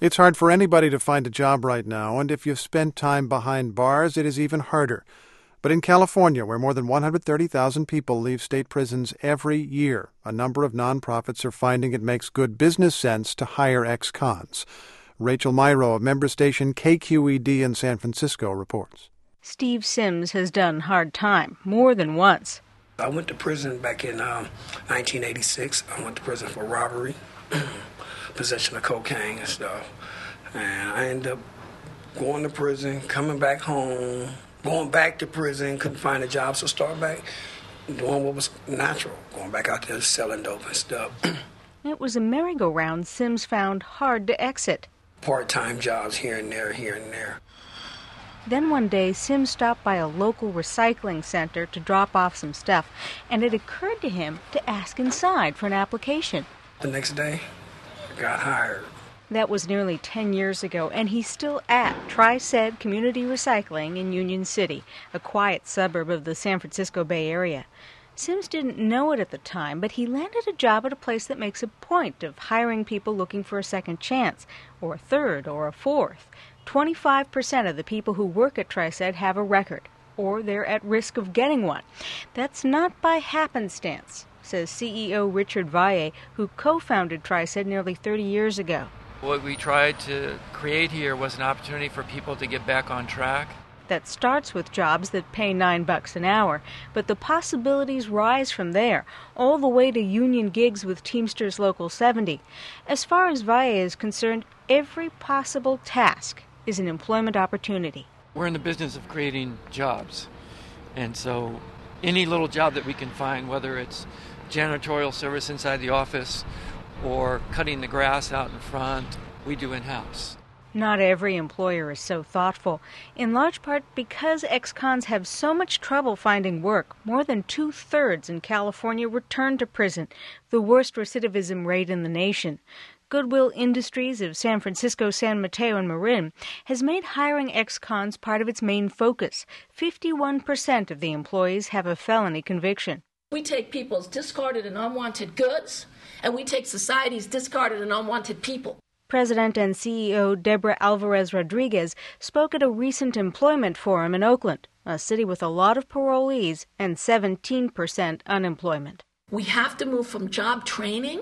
It's hard for anybody to find a job right now, and if you've spent time behind bars, it is even harder. But in California, where more than 130,000 people leave state prisons every year, a number of nonprofits are finding it makes good business sense to hire ex-cons. Rachel Myrow of member station KQED in San Francisco reports. Steve Sims has done hard time more than once. I went to prison back in 1986. I went to prison for robbery, possession of cocaine and stuff. And I ended up going to prison, coming back home, going back to prison, couldn't find a job, so start back doing what was natural, going back out there selling dope and stuff. It was a merry-go-round Sims found hard to exit. Part-time jobs here and there, here and there. Then one day, Sims stopped by a local recycling center to drop off some stuff, and it occurred to him to ask inside for an application. The next day, I got hired. That was nearly 10 years ago, and he's still at TriSed Community Recycling in Union City, a quiet suburb of the San Francisco Bay Area. Sims didn't know it at the time, but he landed a job at a place that makes a point of hiring people looking for a second chance, or a third, or a fourth. 25% of the people who work at TriSed have a record, or they're at risk of getting one. That's not by happenstance, says CEO Richard Valle, who co-founded TriSed nearly 30 years ago. What we tried to create here was an opportunity for people to get back on track. That starts with jobs that pay $9 an hour, but the possibilities rise from there, all the way to union gigs with Teamsters Local 70. As far as Valle is concerned, every possible task is an employment opportunity. We're in the business of creating jobs, and so any little job that we can find, whether it's janitorial service inside the office or cutting the grass out in front, we do in-house. Not every employer is so thoughtful, in large part because ex-cons have so much trouble finding work. More than 2/3 in California return to prison, the worst recidivism rate in the nation. Goodwill Industries of San Francisco, San Mateo, and Marin has made hiring ex-cons part of its main focus. 51% of the employees have a felony conviction. We take people's discarded and unwanted goods, and we take society's discarded and unwanted people. President and CEO Deborah Alvarez Rodriguez spoke at a recent employment forum in Oakland, a city with a lot of parolees and 17% unemployment. We have to move from job training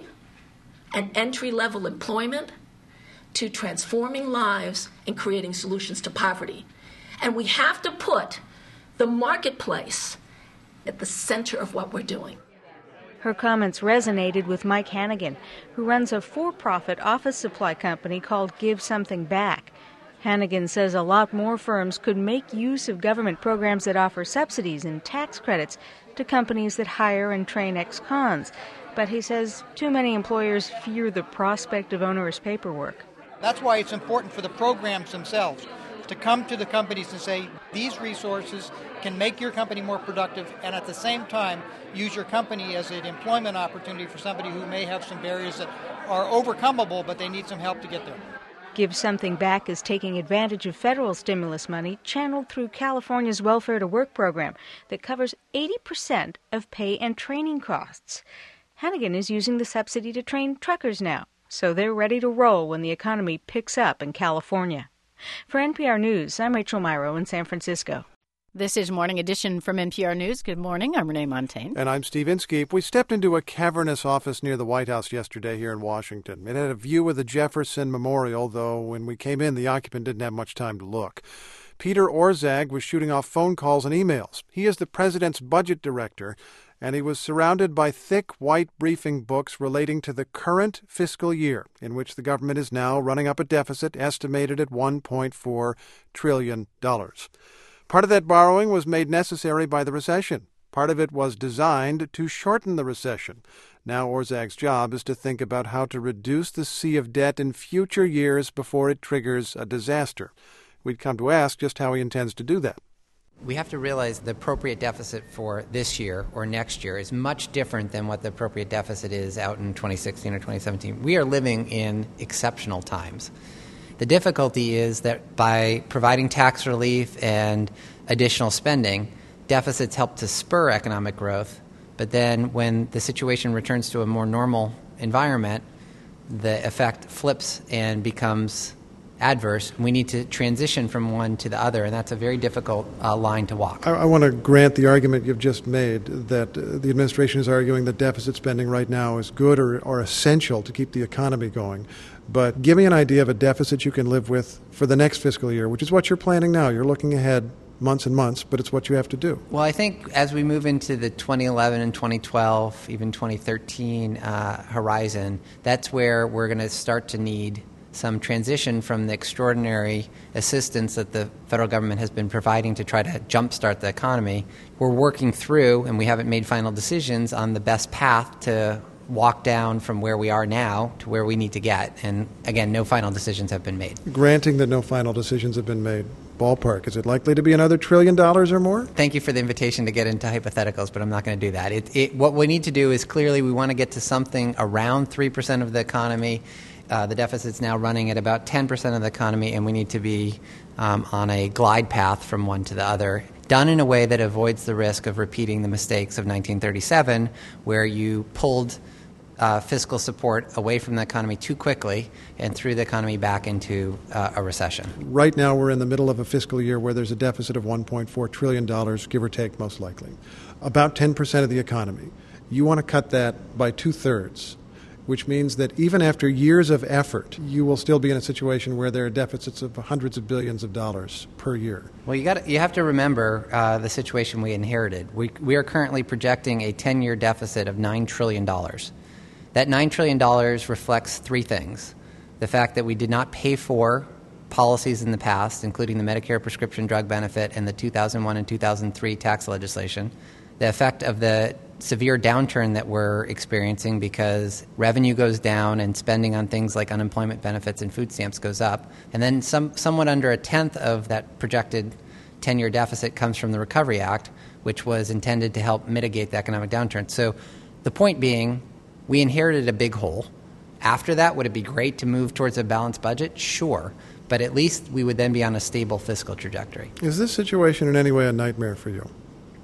and entry-level employment to transforming lives and creating solutions to poverty. And we have to put the marketplace at the center of what we're doing. Her comments resonated with Mike Hannigan, who runs a for-profit office supply company called Give Something Back. Hannigan says a lot more firms could make use of government programs that offer subsidies and tax credits to companies that hire and train ex-cons. But he says too many employers fear the prospect of onerous paperwork. That's why it's important for the programs themselves to come to the companies and say, these resources can make your company more productive and at the same time use your company as an employment opportunity for somebody who may have some barriers that are overcomable, but they need some help to get there. Give Something Back is taking advantage of federal stimulus money channeled through California's Welfare to Work program that covers 80% of pay and training costs. Hannigan is using the subsidy to train truckers now, so they're ready to roll when the economy picks up in California. For NPR News, I'm Rachel Myrow in San Francisco. This is Morning Edition from NPR News. Good morning. I'm Renee Montaigne. And I'm Steve Inskeep. We stepped into a cavernous office near the White House yesterday here in Washington. It had a view of the Jefferson Memorial, though when we came in, the occupant didn't have much time to look. Peter Orszag was shooting off phone calls and emails. He is the president's budget director, and he was surrounded by thick white briefing books relating to the current fiscal year, in which the government is now running up a deficit estimated at $1.4 trillion. Part of that borrowing was made necessary by the recession. Part of it was designed to shorten the recession. Now Orszag's job is to think about how to reduce the sea of debt in future years before it triggers a disaster. We'd come to ask just how he intends to do that. We have to realize the appropriate deficit for this year or next year is much different than what the appropriate deficit is out in 2016 or 2017. We are living in exceptional times. The difficulty is that by providing tax relief and additional spending, deficits help to spur economic growth, but then when the situation returns to a more normal environment, the effect flips and becomes adverse. We need to transition from one to the other, and that's a very difficult line to walk. I want to grant the argument you've just made that the administration is arguing that deficit spending right now is good or essential to keep the economy going. But give me an idea of a deficit you can live with for the next fiscal year, which is what you're planning now. You're looking ahead months and months, but it's what you have to do. Well, I think as we move into the 2011 and 2012, even 2013 horizon, that's where we're going to start to need some transition from the extraordinary assistance that the federal government has been providing to try to jumpstart the economy. We're working through, and we haven't made final decisions on the best path to walk down from where we are now to where we need to get. And again, no final decisions have been made. Granting that no final decisions have been made, ballpark, is it likely to be another $1 trillion or more? Thank you for the invitation to get into hypotheticals, but I'm not going to do that. What we need to do is clearly we want to get to something around 3% of the economy. The deficit's now running at about 10% of the economy, and we need to be on a glide path from one to the other, done in a way that avoids the risk of repeating the mistakes of 1937, where you pulled fiscal support away from the economy too quickly and threw the economy back into a recession. Right now we're in the middle of a fiscal year where there's a deficit of $1.4 trillion, give or take, most likely. About 10% of the economy. You want to cut that by 2/3. Which means that even after years of effort, you will still be in a situation where there are deficits of hundreds of billions of dollars per year. Well, you have to remember the situation we inherited. We are currently projecting a 10-year deficit of $9 trillion. That $9 trillion reflects three things. The fact that we did not pay for policies in the past, including the Medicare prescription drug benefit and the 2001 and 2003 tax legislation. The effect of the severe downturn that we're experiencing because revenue goes down and spending on things like unemployment benefits and food stamps goes up. And then somewhat under a tenth of that projected 10-year deficit comes from the Recovery Act, which was intended to help mitigate the economic downturn. So the point being, we inherited a big hole. After that, would it be great to move towards a balanced budget? Sure. But at least we would then be on a stable fiscal trajectory. Is this situation in any way a nightmare for you?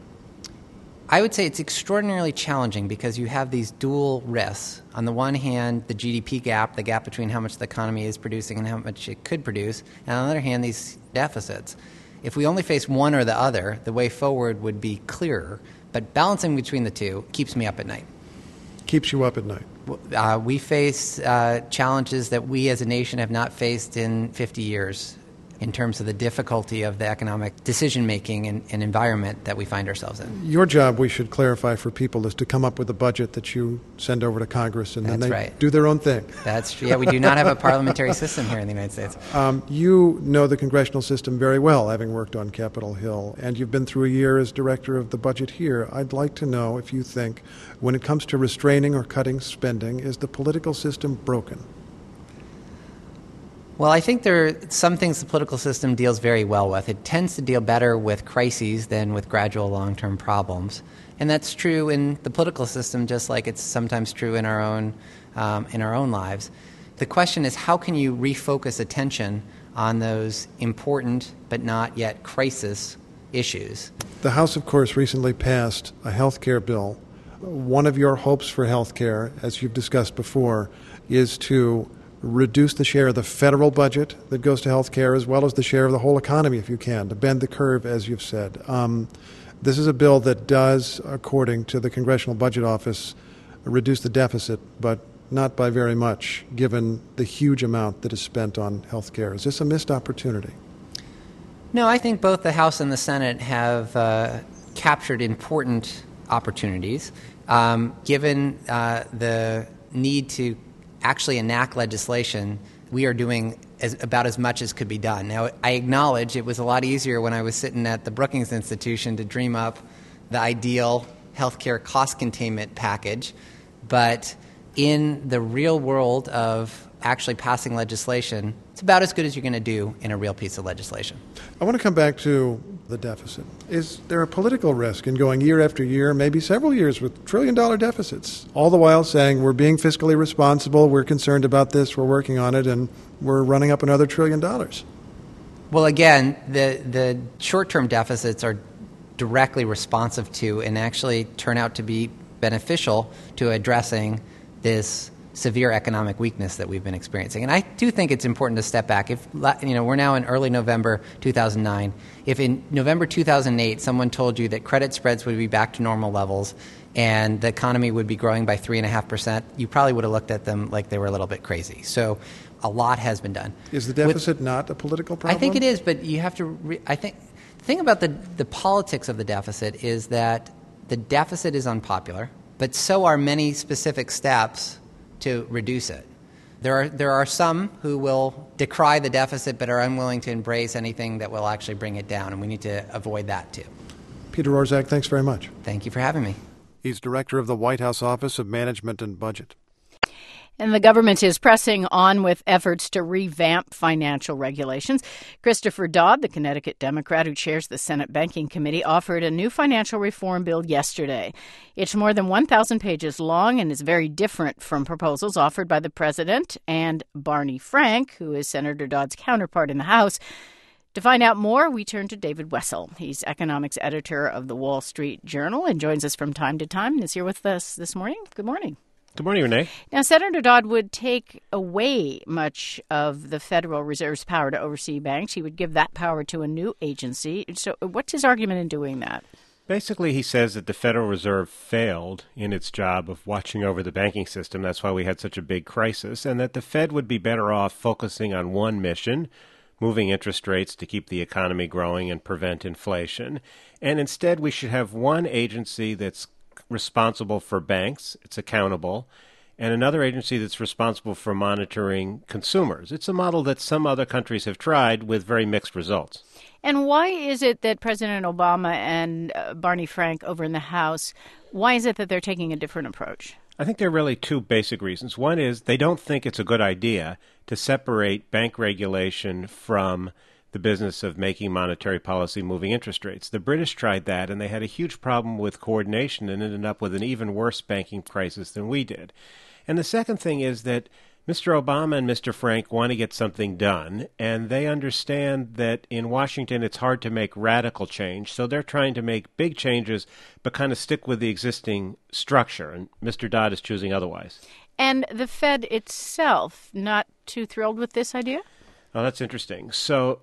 I would say it's extraordinarily challenging because you have these dual risks. On the one hand, the GDP gap, the gap between how much the economy is producing and how much it could produce, and on the other hand, these deficits. If we only face one or the other, the way forward would be clearer, but balancing between the two keeps me up at night. Keeps you up at night? We face challenges that we as a nation have not faced in 50 years. In terms of the difficulty of the economic decision-making and environment that we find ourselves in. Your job, we should clarify for people, is to come up with a budget that you send over to Congress, and then they do their own thing. That's true. Yeah, we do not have a parliamentary system here in the United States. You know the congressional system very well, having worked on Capitol Hill, and you've been through a year as director of the budget here. I'd like to know if you think, when it comes to restraining or cutting spending, is the political system broken? Well, I think there are some things the political system deals very well with. It tends to deal better with crises than with gradual long-term problems. And that's true in the political system, just like it's sometimes true in our own lives. The question is, how can you refocus attention on those important but not yet crisis issues? The House, of course, recently passed a health care bill. One of your hopes for health care, as you've discussed before, is to reduce the share of the federal budget that goes to health care as well as the share of the whole economy, if you can, to bend the curve, as you've said. This is a bill that does, according to the Congressional Budget Office, reduce the deficit, but not by very much, given the huge amount that is spent on health care. Is this a missed opportunity? No, I think both the House and the Senate have captured important opportunities. Given the need to actually enact legislation, we are doing about as much as could be done. Now, I acknowledge it was a lot easier when I was sitting at the Brookings Institution to dream up the ideal healthcare cost containment package, but in the real world of actually passing legislation, it's about as good as you're going to do in a real piece of legislation. I want to come back to the deficit. Is there a political risk in going year after year, maybe several years, with trillion-dollar deficits, all the while saying we're being fiscally responsible, we're concerned about this, we're working on it, and we're running up another $1 trillion? Well, again, the short-term deficits are directly responsive to and actually turn out to be beneficial to addressing this severe economic weakness that we've been experiencing. And I do think it's important to step back. If we're now in early November 2009. If in November 2008 someone told you that credit spreads would be back to normal levels and the economy would be growing by 3.5%, you probably would have looked at them like they were a little bit crazy. So a lot has been done. Is the deficit not a political problem? I think it is, but you have to I think the thing about the politics of the deficit is that the deficit is unpopular, but so are many specific steps to reduce it. There are some who will decry the deficit but are unwilling to embrace anything that will actually bring it down, and we need to avoid that too. Peter Orszag, thanks very much. Thank you for having me. He's director of the White House Office of Management and Budget. And the government is pressing on with efforts to revamp financial regulations. Christopher Dodd, the Connecticut Democrat who chairs the Senate Banking Committee, offered a new financial reform bill yesterday. It's more than 1,000 pages long and is very different from proposals offered by the president and Barney Frank, who is Senator Dodd's counterpart in the House. To find out more, we turn to David Wessel. He's economics editor of the Wall Street Journal and joins us from time to time and is here with us this morning. Good morning. Good morning, Renee. Now, Senator Dodd would take away much of the Federal Reserve's power to oversee banks. He would give that power to a new agency. So what's his argument in doing that? Basically, he says that the Federal Reserve failed in its job of watching over the banking system. That's why we had such a big crisis, and that the Fed would be better off focusing on one mission, moving interest rates to keep the economy growing and prevent inflation. And instead, we should have one agency that's responsible for banks, it's accountable, and another agency that's responsible for monitoring consumers. It's a model that some other countries have tried with very mixed results. And why is it that President Obama and Barney Frank over in the House, why is it that they're taking a different approach? I think there are really two basic reasons. One is they don't think it's a good idea to separate bank regulation from the business of making monetary policy, moving interest rates. The British tried that, and they had a huge problem with coordination and ended up with an even worse banking crisis than we did. And the second thing is that Mr. Obama and Mr. Frank want to get something done, and they understand that in Washington it's hard to make radical change, so they're trying to make big changes but kind of stick with the existing structure, and Mr. Dodd is choosing otherwise. And the Fed itself, not too thrilled with this idea? Oh, that's interesting. So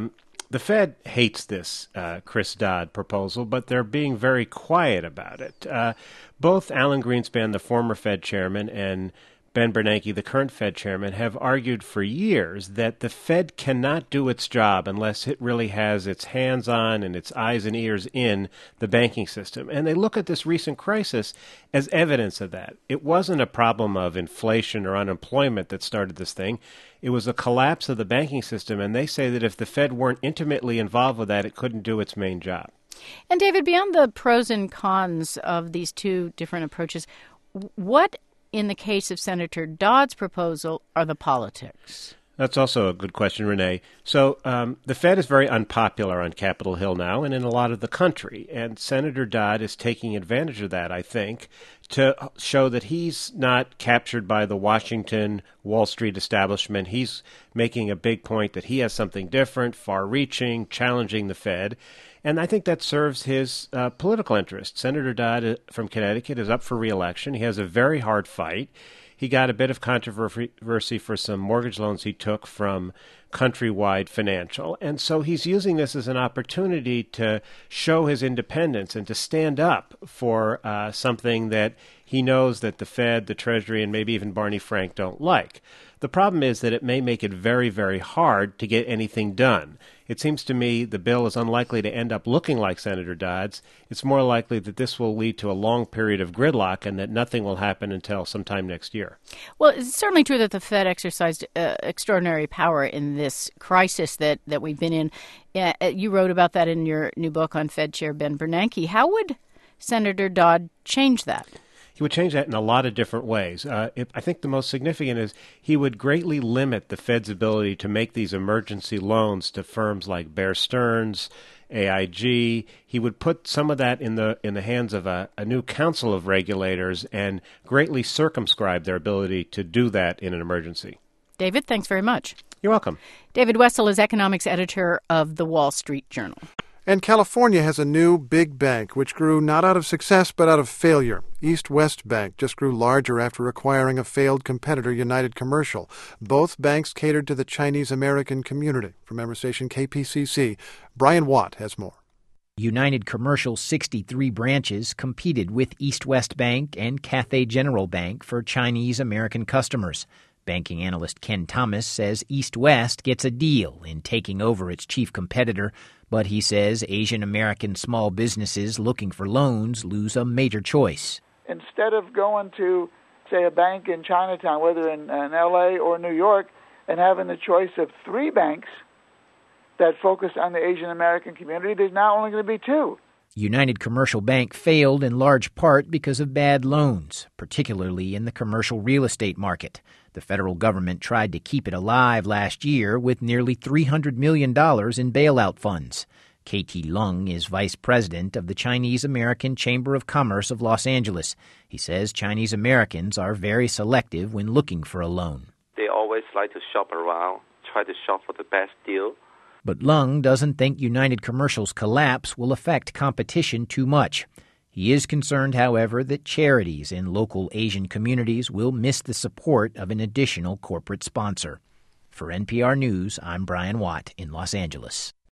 the Fed hates this Chris Dodd proposal, but they're being very quiet about it. Both Alan Greenspan, the former Fed chairman, and Ben Bernanke, the current Fed chairman, have argued for years that the Fed cannot do its job unless it really has its hands on and its eyes and ears in the banking system. And they look at this recent crisis as evidence of that. It wasn't a problem of inflation or unemployment that started this thing. It was a collapse of the banking system, and they say that if the Fed weren't intimately involved with that, it couldn't do its main job. And David, beyond the pros and cons of these two different approaches, what in the case of Senator Dodd's proposal are the politics? That's also a good question, Renee. So the Fed is very unpopular on Capitol Hill now and in a lot of the country. And Senator Dodd is taking advantage of that, I think, to show that he's not captured by the Washington Wall Street establishment. He's making a big point that he has something different, far-reaching, challenging the Fed. And I think that serves his political interest. Senator Dodd from Connecticut is up for re-election. He has a very hard fight. He got a bit of controversy for some mortgage loans he took from Countrywide Financial. And so he's using this as an opportunity to show his independence and to stand up for something that he knows that the Fed, the Treasury, and maybe even Barney Frank don't like. The problem is that it may make it very, very hard to get anything done. It seems to me the bill is unlikely to end up looking like Senator Dodd's. It's more likely that this will lead to a long period of gridlock and that nothing will happen until sometime next year. Well, it's certainly true that the Fed exercised extraordinary power in this crisis that we've been in. You wrote about that in your new book on Fed Chair Ben Bernanke. How would Senator Dodd change that? He would change that in a lot of different ways. I think the most significant is he would greatly limit the Fed's ability to make these emergency loans to firms like Bear Stearns, AIG. He would put some of that in the hands of a new council of regulators and greatly circumscribe their ability to do that in an emergency. David, thanks very much. You're welcome. David Wessel is economics editor of the Wall Street Journal. And California has a new big bank, which grew not out of success but out of failure. East West Bank just grew larger after acquiring a failed competitor, United Commercial. Both banks catered to the Chinese-American community. From member station KPCC, Brian Watt has more. United Commercial's 63 branches competed with East West Bank and Cathay General Bank for Chinese-American customers. Banking analyst Ken Thomas says East West gets a deal in taking over its chief competitor, but he says Asian American small businesses looking for loans lose a major choice. Instead of going to, say, a bank in Chinatown, whether in L.A. or New York, and having the choice of 3 banks that focus on the Asian American community, there's now only going to be 2. United Commercial Bank failed in large part because of bad loans, particularly in the commercial real estate market. The federal government tried to keep it alive last year with nearly $300 million in bailout funds. KT Lung is vice president of the Chinese American Chamber of Commerce of Los Angeles. He says Chinese Americans are very selective when looking for a loan. They always like to shop around, try to shop for the best deal. But Lung doesn't think United Commercial's collapse will affect competition too much. He is concerned, however, that charities in local Asian communities will miss the support of an additional corporate sponsor. For NPR News, I'm Brian Watt in Los Angeles.